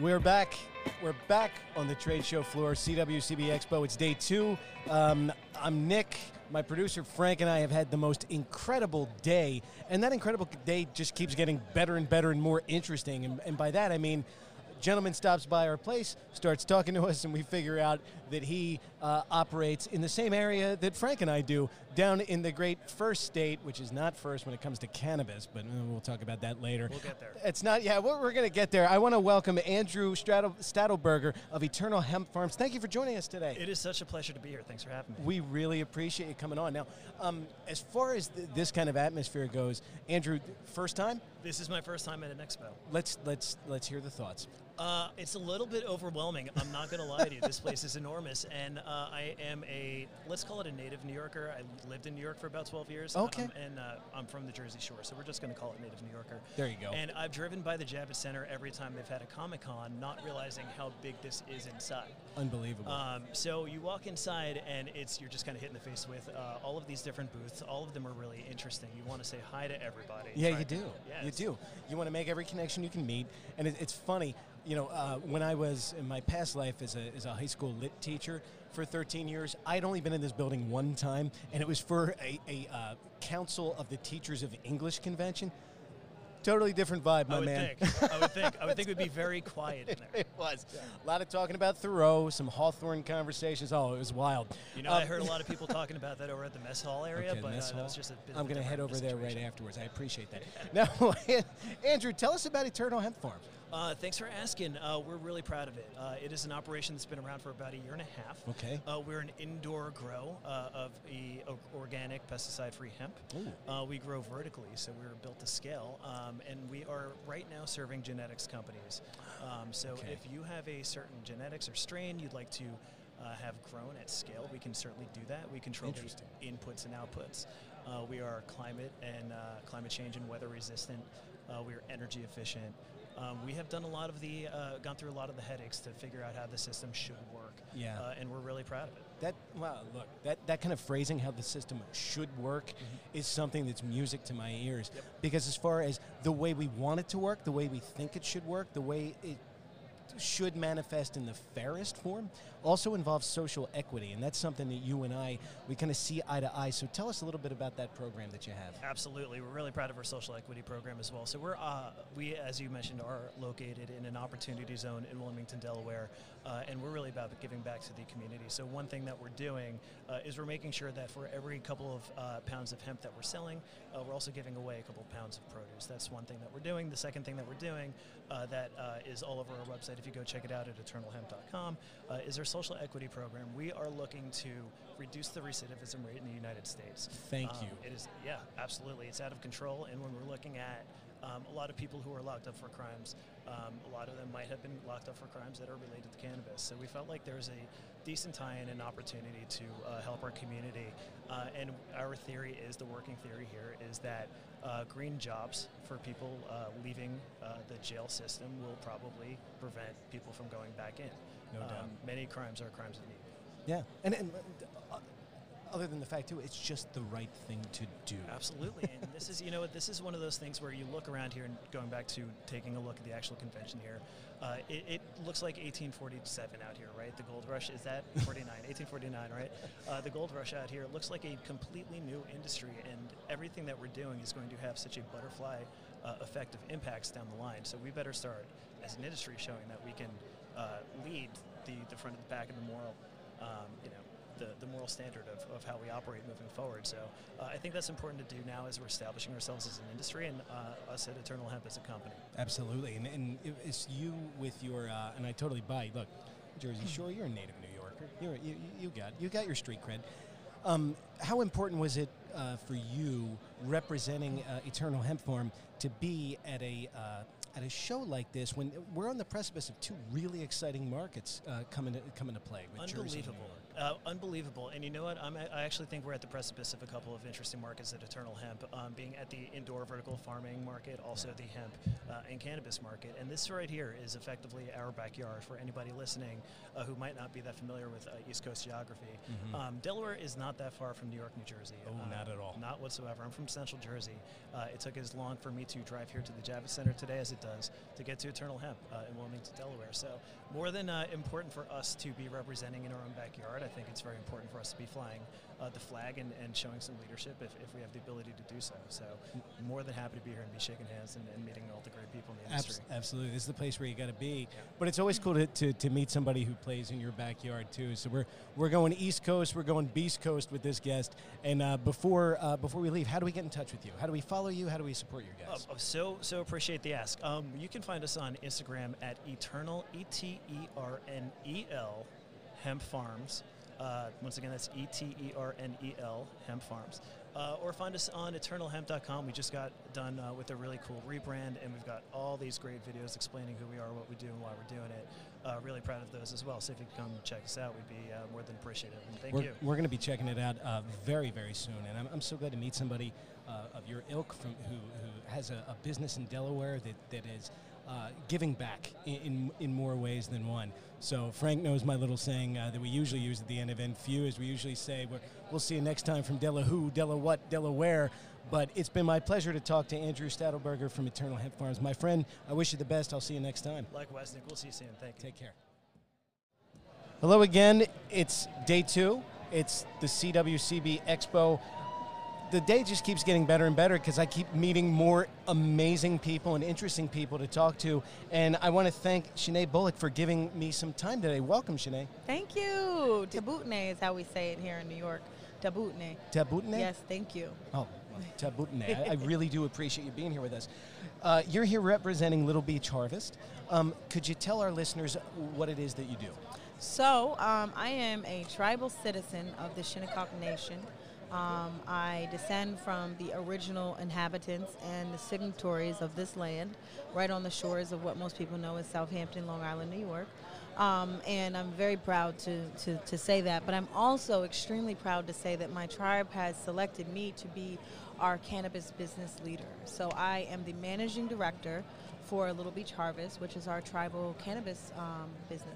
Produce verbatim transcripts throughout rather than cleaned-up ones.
We're back. We're back on the trade show floor, C W C B Expo. It's day two. Um, I'm Nick. My producer Frank and I have had the most incredible day, and that incredible day just keeps getting better and better and more interesting. And, and by that I mean, a gentleman stops by our place, starts talking to us, and we figure out that he uh, operates in the same area that Frank and I do, down in the great first state, which is not first when it comes to cannabis, but uh, we'll talk about that later. We'll get there. It's not, yeah, we're, we're going to get there. I want to welcome Andrew Stradl- Stadelberger of Eternal Hemp Farms. Thank you for joining us today. It is such a pleasure to be here. Thanks for having me. We really appreciate you coming on. Now, um, as far as th- this kind of atmosphere goes, Andrew, first time? This is my first time at an expo. Let's let's let's hear the thoughts. Uh, it's a little bit overwhelming. I'm not going to lie to you. This place is enormous, and uh, I am a, let's call it a native New Yorker. I lived in New York for about twelve years. Okay. Um, and uh, I'm from the Jersey Shore, so we're just going to call it native New Yorker. There you go. And I've driven by the Javits Center every time they've had a Comic-Con, not realizing how big this is inside. Unbelievable. Um, so you walk inside, and it's you're just kind of hit in the face with uh, all of these different booths. All of them are really interesting. You want to say hi to everybody. Yeah, Try you to- do. Yes. You do. You want to make every connection you can meet. And it, it's funny, you know, uh, when I was in my past life as a, as a high school lit teacher for thirteen years, I'd only been in this building one time, and it was for a, a uh, Council of the Teachers of English convention. Totally different vibe, my I would man. think. I would think. I would think it would be very quiet in there. It was. A lot of talking about Thoreau, some Hawthorne conversations. Oh, it was wild. You know, Um, I heard a lot of people talking about that over at the mess hall area, Okay, but mess uh, that hall. was just a bit. I'm going to head over there right situation. afterwards. I appreciate that. Now, Andrew, tell us about Eternal Hemp Farms. Uh, thanks for asking. Uh, we're really proud of it. Uh, it is an operation that's been around for about a year and a half. Okay. Uh, we're an indoor grow uh, of a, o- organic pesticide-free hemp. Ooh. Uh, we grow vertically, so we're built to scale, um, and we are right now serving genetics companies. Um, so Okay. if you have a certain genetics or strain you'd like to uh, have grown at scale, we can certainly do that. We control the Interesting. inputs and outputs. Uh, we are climate and uh, climate change and weather resistant. Uh, we are energy efficient. Um, we have done a lot of the, uh, gone through a lot of the headaches to figure out how the system should work. Yeah. Uh, and we're really proud of it. That wow, look, that, that kind of phrasing, how the system should work, Mm-hmm. is something that's music to my ears. Yep. Because as far as the way we want it to work, the way we think it should work, the way it should manifest in the fairest form, also involves social equity, and that's something that you and I, we kind of see eye to eye. So tell us a little bit about that program that you have. Absolutely. We're really proud of our social equity program as well. So we're, uh, we, as you mentioned, are located in an opportunity zone in Wilmington, Delaware, uh, and we're really about giving back to the community. So one thing that we're doing uh, is we're making sure that for every couple of uh, pounds of hemp that we're selling, uh, we're also giving away a couple of pounds of produce. That's one thing that we're doing. The second thing that we're doing uh, that uh, is all over our website, if you go check it out at eternal hemp dot com, uh, is our social equity program. We are looking to reduce the recidivism rate in the United States. Thank Um, you. It is, yeah, absolutely. It's out of control, and when we're looking at um, a lot of people who are locked up for crimes, um, a lot of them might have been locked up for crimes that are related to cannabis. So we felt like there was a decent tie-in and opportunity to uh, help our community. Uh, and our theory is, the working theory here, is that uh, green jobs for people uh, leaving uh, the jail system will probably prevent people from going back in. No doubt. Many crimes are crimes of need. Yeah, and, and uh, other than the fact, too, it's just the right thing to do. Absolutely, and this is, you know, this is one of those things where you look around here, and going back to taking a look at the actual convention here, uh, it, it looks like eighteen forty-seven out here, right? The gold rush, is that forty-nine? eighteen forty-nine, right? Uh, the gold rush out here looks like a completely new industry, and everything that we're doing is going to have such a butterfly uh, effect of impacts down the line. So we better start, as an industry, showing that we can uh, lead the, the front and the back and the moral, um, you know, the, the moral standard of, of how we operate moving forward. So uh, I think that's important to do now as we're establishing ourselves as an industry, and uh, us at Eternal Hemp as a company. Absolutely, and, and it's you with your, uh, and I totally buy, look, Jersey Shore, you're a native New Yorker. You're, you, you got you got your street cred. Um, how important was it uh, for you, representing uh, Eternal Hemp Farm, to be at a uh, at a show like this when we're on the precipice of two really exciting markets uh, coming to, coming to play with Jersey and New Unbelievable. York? Uh, unbelievable. And you know what? I'm, I actually think we're at the precipice of a couple of interesting markets at Eternal Hemp, um, being at the indoor vertical farming market, also the hemp uh, and cannabis market. And this right here is effectively our backyard for anybody listening uh, who might not be that familiar with uh, East Coast geography. Mm-hmm. um, Delaware is not that far from New York, New Jersey. Oh, uh, not at all. Not whatsoever. I'm from Central Jersey. Uh, it took as long for me to drive here to the Javits Center today as it does to get to Eternal Hemp uh, in Wilmington, Delaware. So more than uh, important for us to be representing in our own backyard, I think it's very important for us to be flying uh, the flag and, and showing some leadership if, if we have the ability to do so. So more than happy to be here and be shaking hands and, and meeting all the great people in the industry. Abs- absolutely. This is the place where you got to be. Yeah. But it's always cool to, to, to meet somebody who plays in your backyard, too. So we're we're going East Coast, we're going Beast Coast with this guest. And uh, before uh, before we leave, how do we get in touch with you? How do we follow you? How do we support your guys? Oh, so, so appreciate the ask. Um, you can find us on Instagram at Eternal, E T E R N E L, Hemp Farms. Uh, once again, that's E T E R N E L, Hemp Farms. Uh, or find us on eternal hemp dot com. We just got done uh, with a really cool rebrand, and we've got all these great videos explaining who we are, what we do, and why we're doing it. Uh, really proud of those as well. So if you can come check us out, we'd be uh, more than appreciative. And thank we're, you. We're going to be checking it out uh, very, very soon. And I'm, I'm so glad to meet somebody uh, of your ilk from who, who has a, a business in Delaware that, that is uh, giving back in, in, in more ways than one. So Frank knows my little saying uh, that we usually use at the end of N F U, as we usually say, we're, we'll see you next time from Della who, Della what, Delaware. But it's been my pleasure to talk to Andrew Stadelberger from Eternal Hemp Farms. My friend, I wish you the best. I'll see you next time. Likewise, Nick. We'll see you soon. Thank you. Take care. Hello again. It's day two. It's the C W C B Expo. The day just keeps getting better and better because I keep meeting more amazing people and interesting people to talk to. And I want to thank Shanae Bullock for giving me some time today. Welcome, Shanae. Thank you. Tabutne is how we say it here in New York. Tabutne. Tabutne? Yes, thank you. Oh, well, Tabutne. I, I really do appreciate you being here with us. Uh, you're here representing Little Beach Harvest. Um, could you tell our listeners what it is that you do? So, um, I am a tribal citizen of the Shinnecock Nation. Um, I descend from the original inhabitants and the signatories of this land, right on the shores of what most people know as Southampton, Long Island, New York. Um, and I'm very proud to, to, to say that. But I'm also extremely proud to say that my tribe has selected me to be our cannabis business leader. So I am the managing director for Little Beach Harvest, which is our tribal cannabis um, business.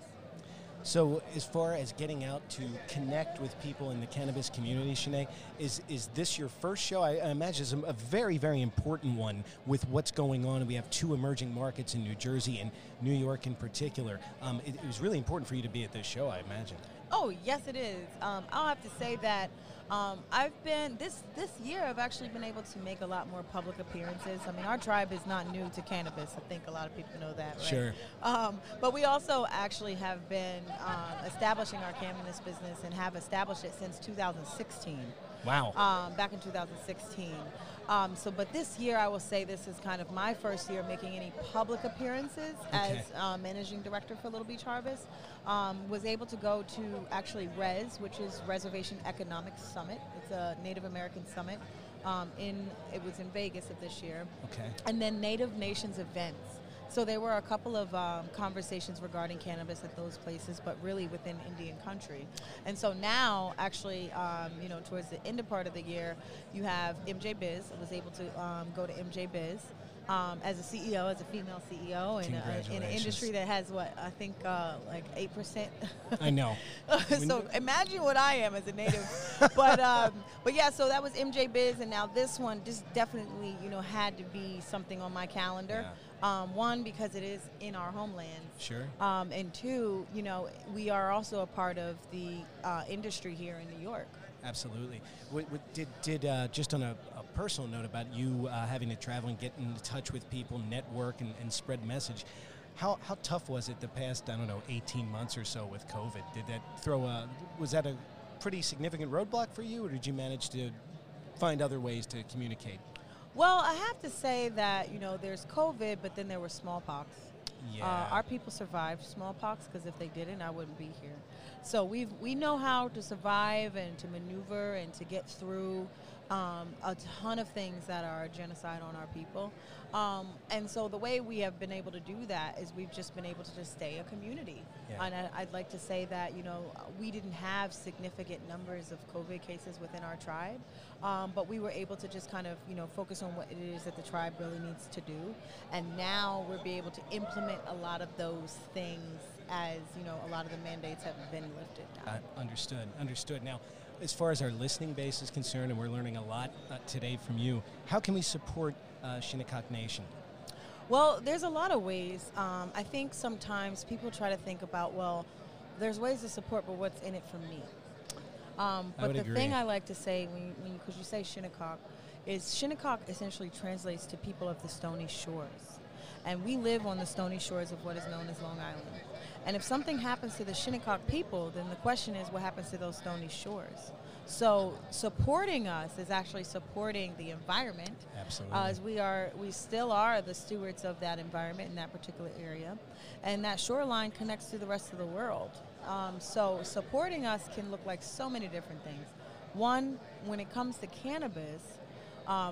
So as far as getting out to connect with people in the cannabis community, Shanae, is is this your first show? I, I imagine it's a, a very, very important one with what's going on. We have two emerging markets in New Jersey and New York in particular. Um, it, it was really important for you to be at this show, I imagine. Oh, yes, it is. Um, I'll have to say that um, I've been, this, this year, I've actually been able to make a lot more public appearances. I mean, our tribe is not new to cannabis. I think a lot of people know that, right? Sure. Um, but we also actually have been um, establishing our cannabis business and have established it since two thousand sixteen. Wow. Um, back in two thousand sixteen. Um, so, but this year, I will say this is kind of my first year making any public appearances Okay. as uh, managing director for Little Beach Harvest. Um, was able to go to actually RES, which is Reservation Economics Summit. It's a Native American summit. Um, in it was in Vegas of this year. Okay. And then Native Nations events. So there were a couple of um, conversations regarding cannabis at those places, but really within Indian country. And so now, actually, um, you know, towards the end of part of the year, you have M J Biz. I was able to um, go to M J Biz um, as a C E O, as a female C E O, in, a, in an industry that has, what, I think uh, like eight percent. I know. So imagine what I am as a native. but um, but yeah, so that was M J Biz, and now this one just definitely, you know, had to be something on my calendar. Yeah. Um, one, because it is in our homeland. Sure. Um, and two, you know, we are also a part of the uh, industry here in New York. Absolutely. What, what did did uh, just on a, a personal note about you uh, having to travel and get in touch with people, network, and, and spread message. How how tough was it the past, I don't know, eighteen months or so with COVID? Did that throw a was that a pretty significant roadblock for you, or did you manage to find other ways to communicate? Well, I have to say that, you know, there's COVID, but then there was smallpox. Yeah. Uh, our people survived smallpox, because if they didn't, I wouldn't be here. So we we know how to survive and to maneuver and to get through um, a ton of things that are genocide on our people. Um, and so the way we have been able to do that is we've just been able to just stay a community. Yeah. And I, I'd like to say that, you know, we didn't have significant numbers of COVID cases within our tribe, um, but we were able to just kind of, you know, focus on what it is that the tribe really needs to do. And now we'll be able to implement a lot of those things as, you know, a lot of the mandates have been lifted now. Uh, understood, understood. Now, as far as our listening base is concerned, and we're learning a lot uh, today from you, how can we support uh, Shinnecock Nation? Well, there's a lot of ways. Um, I think sometimes people try to think about, well, there's ways to support, but what's in it for me? Um, I but would the agree. thing I like to say, when, when because you say Shinnecock, is Shinnecock essentially translates to people of the Stony Shores. And we live on the stony shores of what is known as Long Island. And if something happens to the Shinnecock people, then the question is what happens to those stony shores? So supporting us is actually supporting the environment. Absolutely. Uh, as we are, we still are the stewards of that environment in that particular area. And that shoreline connects to the rest of the world. Um, so supporting us can look like so many different things. One, when it comes to cannabis, um,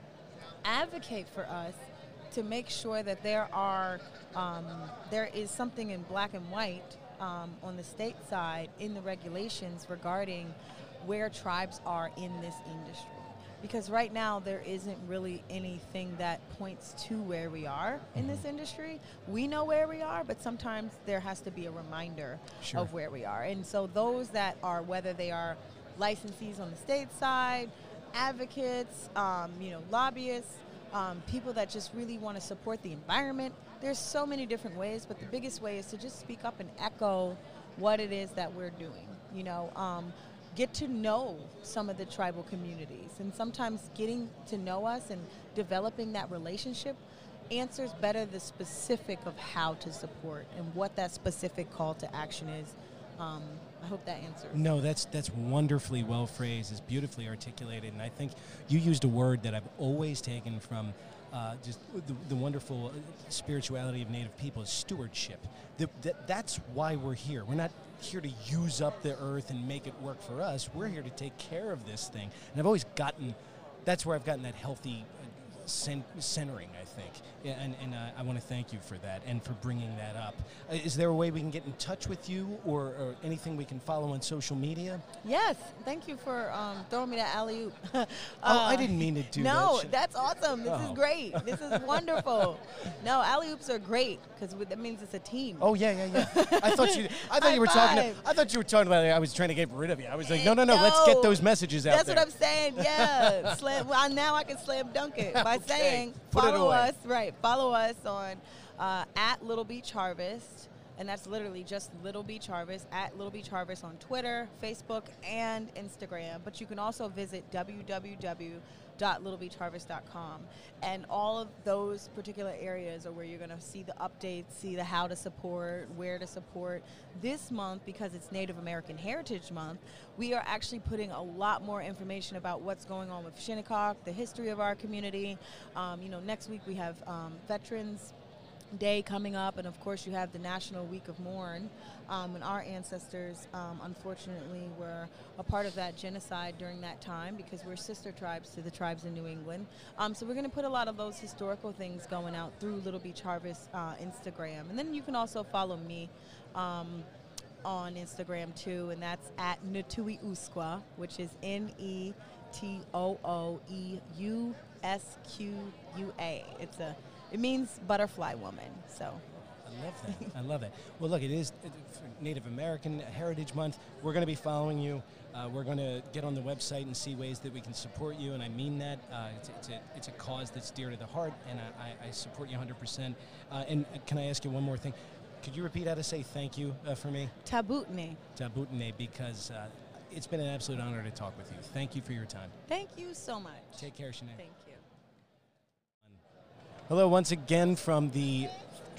advocate for us to make sure that there are um, there is something in black and white um, on the state side in the regulations regarding where tribes are in this industry. Because right now there isn't really anything that points to where we are in this industry. We know where we are, but sometimes there has to be a reminder Sure. of where we are. And so those that are, whether they are licensees on the state side, advocates, um, you know, lobbyists, Um, people that just really want to support the environment. There's so many different ways, but the biggest way is to just speak up and echo what it is that we're doing. You know, um, get to know some of the tribal communities, and sometimes getting to know us and developing that relationship answers better the specific of how to support and what that specific call to action is. Um, I hope that answers. No, that's that's wonderfully well phrased. It's beautifully articulated, and I think you used a word that I've always taken from uh, just the, the wonderful spirituality of Native people is stewardship. The, that, that's why we're here. We're not here to use up the earth and make it work for us. We're here to take care of this thing, and I've always gotten. That's where I've gotten that healthy uh, cen- centering, I think, yeah, and, and uh, I want to thank you for that and for bringing that up. Uh, is there a way we can get in touch with you, or, or anything we can follow on social media? Yes, thank you for um, throwing me that alley-oop. uh, Oh, I didn't mean to do that. No, Should- that's awesome. This Oh. is great. This is wonderful. No, alley-oops are great because that means it's a team. Oh yeah, yeah, yeah. I thought you. I thought High you were talking. five. I thought you were talking about. I was trying to get rid of you. I was like, no, no, no. Let's get No. those messages out That's there. what I'm saying. Yeah, slam. Well, now I can slam dunk it by Okay. saying Put it follow away. us. Right, follow us on uh, at Little Beach Harvest, and that's literally just Little Beach Harvest at Little Beach Harvest on Twitter, Facebook, and Instagram. But you can also visit w w w dot little beach harvest dot com, and all of those particular areas are where you're going to see the updates, see the how to support, where to support. This month, because it's Native American Heritage Month, we are actually putting a lot more information about what's going on with Shinnecock, the history of our community. Um, you know, next week we have um, Veterans Day coming up, and of course you have the National Week of Mourn, um, and our ancestors um, unfortunately were a part of that genocide during that time because we're sister tribes to the tribes in New England. Um, so we're going to put a lot of those historical things going out through Little Beach Harvest uh, Instagram, and then you can also follow me um, on Instagram too, and that's at Natui Usqua, which is N E T O O E U S Q U A. It's a It means butterfly woman, so. I love that. I love that. Well, look, it is Native American Heritage Month. We're going to be following you. Uh, we're going to get on the website and see ways that we can support you, and I mean that. Uh, it's, it's, a, it's a cause that's dear to the heart, and I, I, I support you one hundred percent. Uh, and can I ask you one more thing? Could you repeat how to say thank you uh, for me? Tabutne. Tabutne, because uh, it's been an absolute honor to talk with you. Thank you for your time. Thank you so much. Take care, Sinead. Thank you. Hello once again from the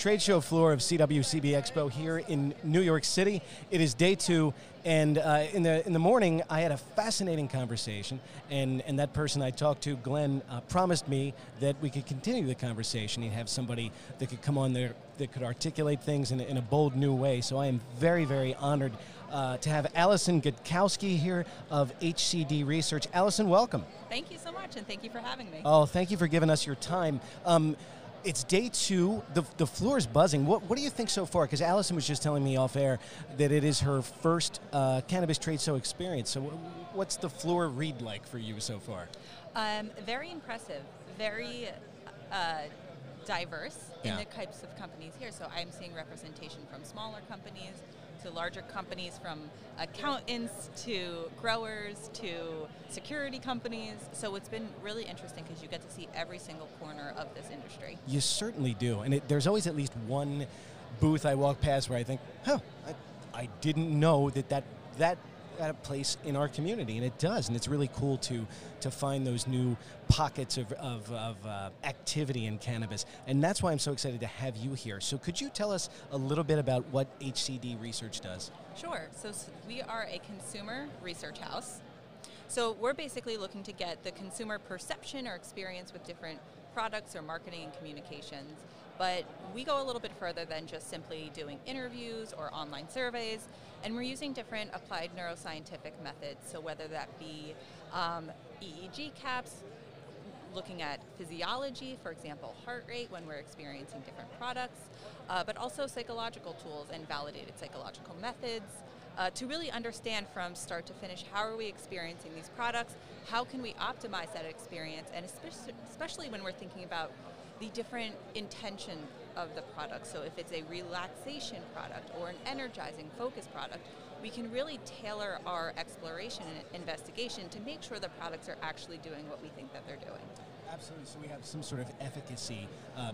trade show floor of C W C B Expo here in New York City. It is day two, and uh, in the in the morning, I had a fascinating conversation, and, and that person I talked to, Glenn, uh, promised me that we could continue the conversation. He'd have somebody that could come on there that could articulate things in, a- in a bold new way. So I am very, very honored uh, to have Allison Gutkowski here of H C D Research. Allison, welcome. Thank you so much, and thank you for having me. Oh, thank you for giving us your time. Um, it's day two. The, the floor is buzzing. What, what do you think so far? Because Allison was just telling me off air that it is her first uh, cannabis trade show experience. So wh- what's the floor read like for you so far? Um, very impressive, very uh, diverse Yeah. in the types of companies here. So I'm seeing representation from smaller companies to larger companies, from accountants to growers to security companies. So it's been really interesting because you get to see every single corner of this industry. You certainly do. And it, there's always at least one booth I walk past where I think, huh, I, I didn't know that that, that had a place in our community, and it does. And it's really cool to to find those new pockets of, of, of uh, activity in cannabis. And that's why I'm so excited to have you here. So could you tell us a little bit about what H C D Research does? Sure. So s- we are a consumer research house. So we're basically looking to get the consumer perception or experience with different products or marketing and communications. But we go a little bit further than just simply doing interviews or online surveys, and we're using different applied neuroscientific methods. So whether that be um, E E G caps, looking at physiology, for example, heart rate when we're experiencing different products, uh, but also psychological tools and validated psychological methods uh, to really understand from start to finish, how are we experiencing these products, how can we optimize that experience, and especially, especially when we're thinking about the different intention of the product. So if it's a relaxation product or an energizing focus product, we can really tailor our exploration and investigation to make sure the products are actually doing what we think that they're doing. Absolutely. So we have some sort of efficacy. Uh,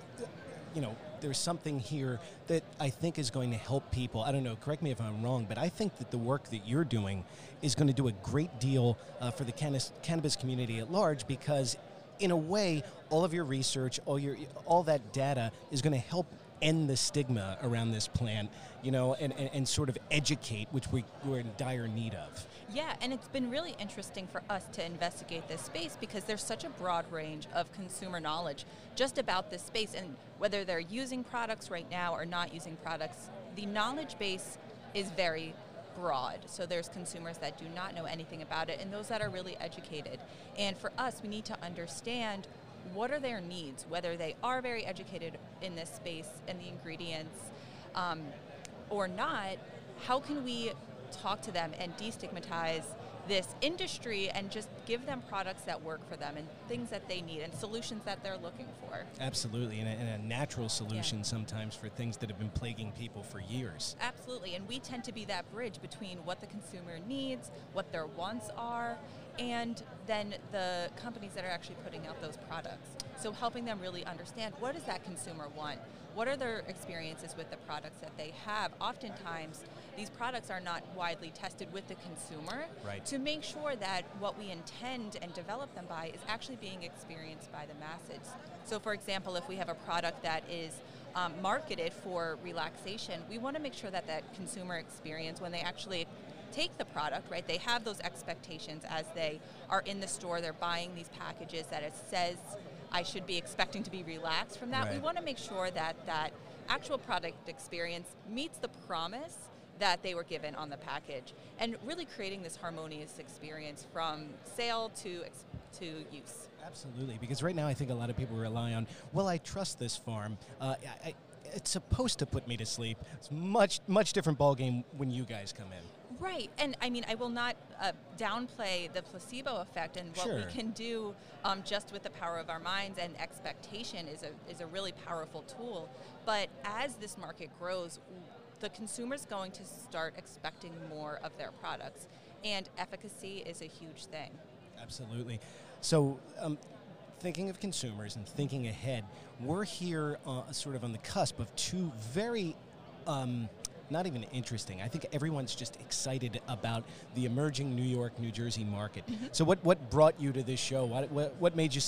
you know, there's something here that I think is going to help people. I don't know, correct me if I'm wrong, but I think that the work that you're doing is going to do a great deal uh, for the cannabis, cannabis community at large, because in a way, all of your research, all your, all that data is going to help end the stigma around this plant, you know, and, and, and sort of educate, which we, we're in dire need of. Yeah, and it's been really interesting for us to investigate this space because there's such a broad range of consumer knowledge just about this space, and whether they're using products right now or not using products, the knowledge base is very broad. So there's consumers that do not know anything about it and those that are really educated. And for us, we need to understand what are their needs, whether they are very educated in this space and the ingredients um, or not. How can we talk to them and destigmatize this industry and just give them products that work for them and things that they need and solutions that they're looking for? Absolutely, and a, and a natural solution Yeah. sometimes for things that have been plaguing people for years. Absolutely, and we tend to be that bridge between what the consumer needs, what their wants are, and then the companies that are actually putting out those products. So helping them really understand, what does that consumer want? What are their experiences with the products that they have? Oftentimes, these products are not widely tested with the consumer Right. to make sure that what we intend and develop them by is actually being experienced by the masses. So for example, if we have a product that is um, marketed for relaxation, we want to make sure that that consumer experience, when they actually take the product, right, they have those expectations as they are in the store, they're buying these packages that it says I should be expecting to be relaxed from that. Right. We want to make sure that that actual product experience meets the promise that they were given on the package, and really creating this harmonious experience from sale to ex- to use. Absolutely, because right now I think a lot of people rely on, well, I trust this farm. Uh, I, I, it's supposed to put me to sleep. It's much, much different ballgame when you guys come in. Right, and I mean, I will not uh, downplay the placebo effect and what Sure. we can do um, just with the power of our minds, and expectation is a is a really powerful tool. But as this market grows, the consumer's going to start expecting more of their products, and efficacy is a huge thing. Absolutely. So, um, thinking of consumers and thinking ahead, we're here uh, sort of on the cusp of two very, um, not even interesting, I think everyone's just excited about the emerging New York, New Jersey market. Mm-hmm. So what, what brought you to this show? What, what, what made you say,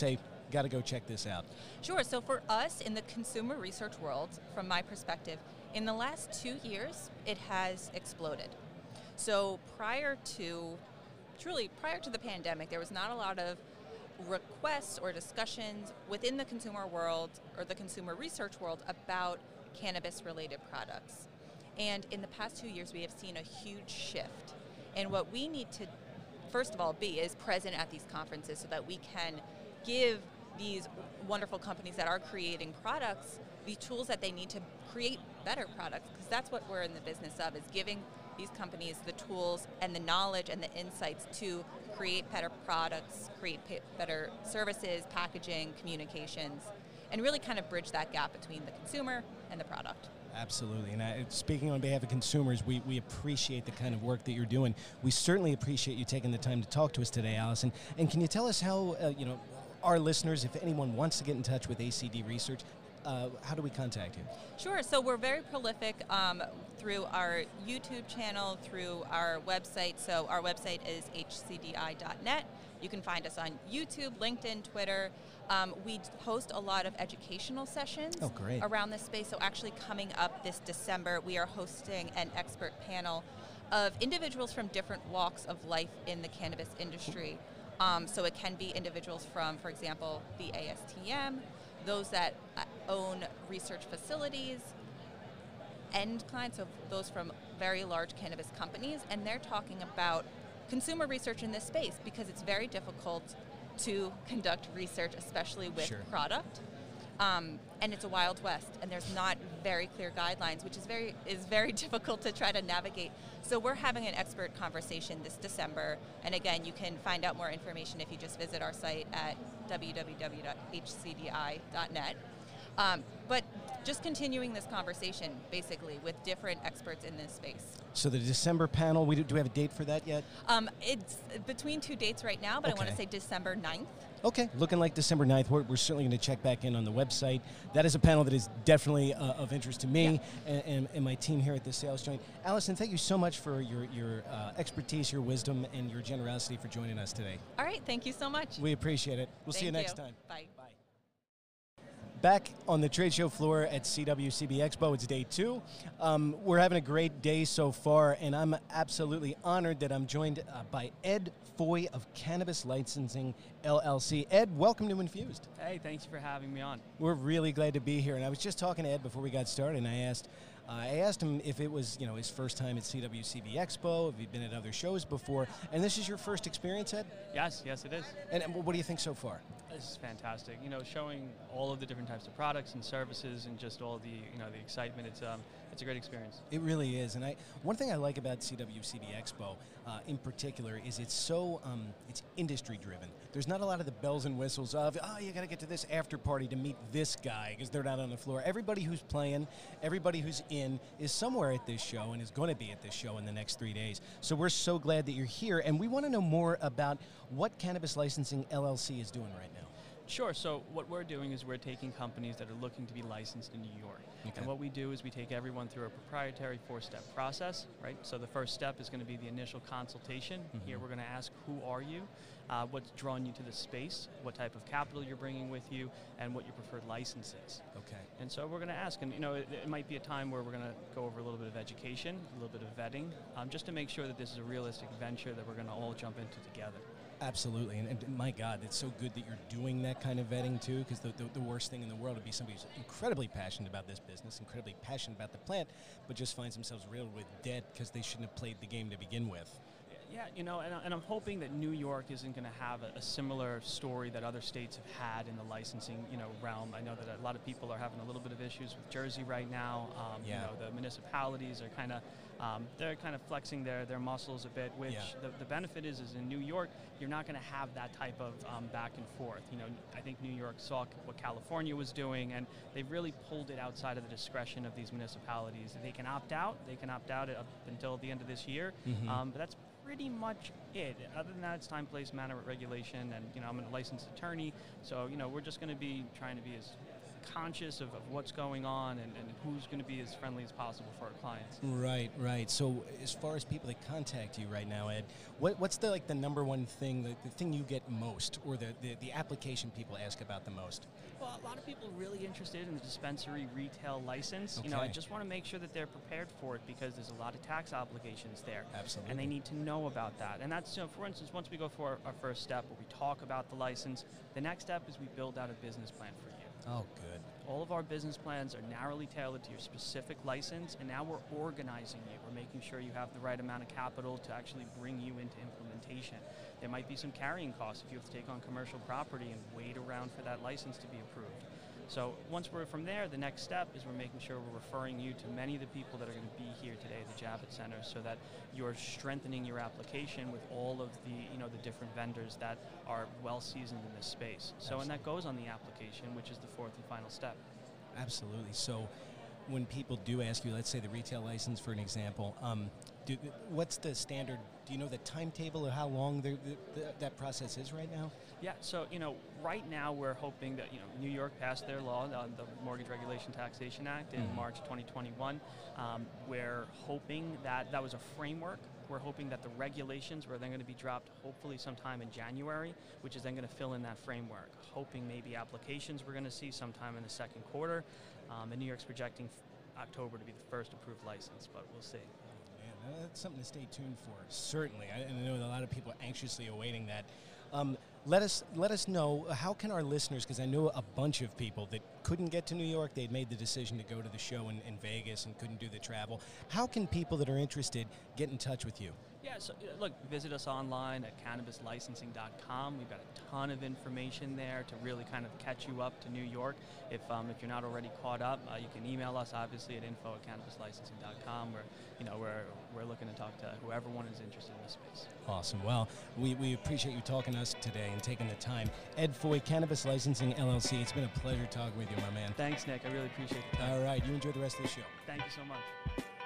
got to go check this out? Sure. So for us in the consumer research world, from my perspective, in the last two years, it has exploded. So prior to, truly prior to the pandemic, there was not a lot of requests or discussions within the consumer world or the consumer research world about cannabis-related products. And in the past two years, we have seen a huge shift. And what we need to, first of all, be is present at these conferences so that we can give these wonderful companies that are creating products the tools that they need to create better products, because that's what we're in the business of, is giving these companies the tools and the knowledge and the insights to create better products, create p- better services, packaging, communications, and really kind of bridge that gap between the consumer and the product. Absolutely. And I, speaking on behalf of consumers, we, we appreciate the kind of work that you're doing. We certainly appreciate you taking the time to talk to us today, Allison. And can you tell us how, uh, you know, our listeners, if anyone wants to get in touch with A C D Research, uh, how do we contact you? Sure. So we're very prolific um, through our YouTube channel, through our website. So our website is H C D I dot net. You can find us on YouTube, LinkedIn, Twitter. Um, we host a lot of educational sessions oh, great. around this space. So actually coming up this December, we are hosting an expert panel of individuals from different walks of life in the cannabis industry. Um, so it can be individuals from, for example, the A S T M, those that own research facilities, end clients, so those from very large cannabis companies, and they're talking about consumer research in this space because it's very difficult to conduct research, especially with sure. product. Um, and it's a wild west, and there's not very clear guidelines, which is very is very difficult to try to navigate. So we're having an expert conversation this December, and again, you can find out more information if you just visit our site at w w w dot h c d i dot net. Um, but just continuing this conversation, basically, with different experts in this space. So the December panel, we do, do we have a date for that yet? Um, it's between two dates right now, but okay. I want to say December ninth. Okay, looking like December ninth. We're, we're certainly going to check back in on the website. That is a panel that is definitely uh, of interest to me yeah. and, and, and my team here at the Sales Joint. Allison, thank you so much for your, your uh, expertise, your wisdom, and your generosity for joining us today. All right, thank you so much. We appreciate it. We'll thank see you next you. time. Bye. Bye. Back on the trade show floor at C W C B Expo, it's day two. Um, we're having a great day so far, and I'm absolutely honored that I'm joined uh, by Ed Foy of Cannabis Licensing L L C. Ed, welcome to Infused. Hey, thanks for having me on. We're really glad to be here, and I was just talking to Ed before we got started, and I asked, uh, I asked him if it was, you know, his first time at C W C B Expo, if he'd been at other shows before, and this is your first experience, Ed? Yes, yes, it is. And, and what do you think so far? This is fantastic. You know, showing all of the different types of products and services, and just all the, you know, the excitement. It's um, it's a great experience. It really is, and I one thing I like about C W C B Expo, uh, in particular, is it's so um, it's industry driven. There's not a lot of the bells and whistles of, oh, you got to get to this after party to meet this guy because they're not on the floor. Everybody who's playing, everybody who's in, is somewhere at this show and is going to be at this show in the next three days. So we're so glad that you're here, and we want to know more about what Cannabis Licensing L L C is doing right now. Sure. So what we're doing is we're taking companies that are looking to be licensed in New York. Okay. And what we do is we take everyone through a proprietary four-step process, right? So the first step is going to be the initial consultation. Mm-hmm. Here we're going to ask, who are you? Uh, what's drawn you to the space? What type of capital you're bringing with you? And what your preferred license is. Okay. And so we're going to ask, and you know, it, it might be a time where we're going to go over a little bit of education, a little bit of vetting, um, just to make sure that this is a realistic venture that we're going to all jump into together. Absolutely, and, and my God, it's so good that you're doing that kind of vetting too, because the, the, the worst thing in the world would be somebody who's incredibly passionate about this business, incredibly passionate about the plant, but just finds themselves riddled with debt because they shouldn't have played the game to begin with. Yeah, you know, and, and I'm hoping that New York isn't going to have a, a similar story that other states have had in the licensing, you know, realm. I know that a lot of people are having a little bit of issues with Jersey right now. Um, yeah. You know, the municipalities are kind of, um, they're kind of flexing their, their muscles a bit, which yeah. the, the benefit is, is in New York, you're not going to have that type of um, back and forth. You know, I think New York saw what California was doing, and they've really pulled it outside of the discretion of these municipalities. They can opt out. They can opt out up until the end of this year, mm-hmm. um, but that's pretty much it. Other than that, it's time, place, manner, regulation, and you know, I'm a licensed attorney, so you know, we're just going to be trying to be as conscious of, of what's going on and, and who's going to be as friendly as possible for our clients. Right, right. So as far as people that contact you right now, Ed, what, what's the like the number one thing, the, the thing you get most, or the, the, the application people ask about the most? Well, a lot of people are really interested in the dispensary retail license. You know, I Okay. just want to make sure that they're prepared for it because there's a lot of tax obligations there. Absolutely. And they need to know about that. And that's, you know, for instance, once we go for our, our first step where we talk about the license, the next step is we build out a business plan for you. Oh, good. All of our business plans are narrowly tailored to your specific license, and now we're organizing you. We're making sure you have the right amount of capital to actually bring you into implementation. There might be some carrying costs if you have to take on commercial property and wait around for that license to be approved. So once we're from there, the next step is we're making sure we're referring you to many of the people that are going to be here today at the Javits Center so that you're strengthening your application with all of the, you know, the different vendors that are well seasoned in this space. So, and that goes on the application, which is the fourth and final step. Absolutely. So when people do ask you, let's say the retail license for an example, um, do, what's the standard, do you know the timetable of how long the, the, the, that process is right now? Yeah, so, you know, right now we're hoping that, you know, New York passed their law, uh, the Mortgage Regulation Taxation Act in Mhm. March twenty twenty-one. Um, we're hoping that that was a framework. We're hoping that the regulations were then going to be dropped hopefully sometime in January, which is then going to fill in that framework. Hoping maybe applications we're going to see sometime in the second quarter. Um, and New York's projecting f- October to be the first approved license, but we'll see. Man, that's something to stay tuned for. Certainly, I, and I know that a lot of people are anxiously awaiting that. Um, let us let us know, how can our listeners, because I know a bunch of people that couldn't get to New York, they'd made the decision to go to the show in, in Vegas and couldn't do the travel. How can people that are interested get in touch with you? Yeah, so uh, look, visit us online at cannabis licensing dot com. We've got a ton of information there to really kind of catch you up to New York. If um, if you're not already caught up, uh, you can email us obviously at info at cannabis licensing dot com. We're you know we're we're looking to talk to whoever one is interested in this space. Awesome. Well, we, we appreciate you talking to us today and taking the time. Ed Foy, Cannabis Licensing L L C. It's been a pleasure talking with you, my man. Thanks, Nick. I really appreciate the time. All right, you enjoy the rest of the show. Thank you so much.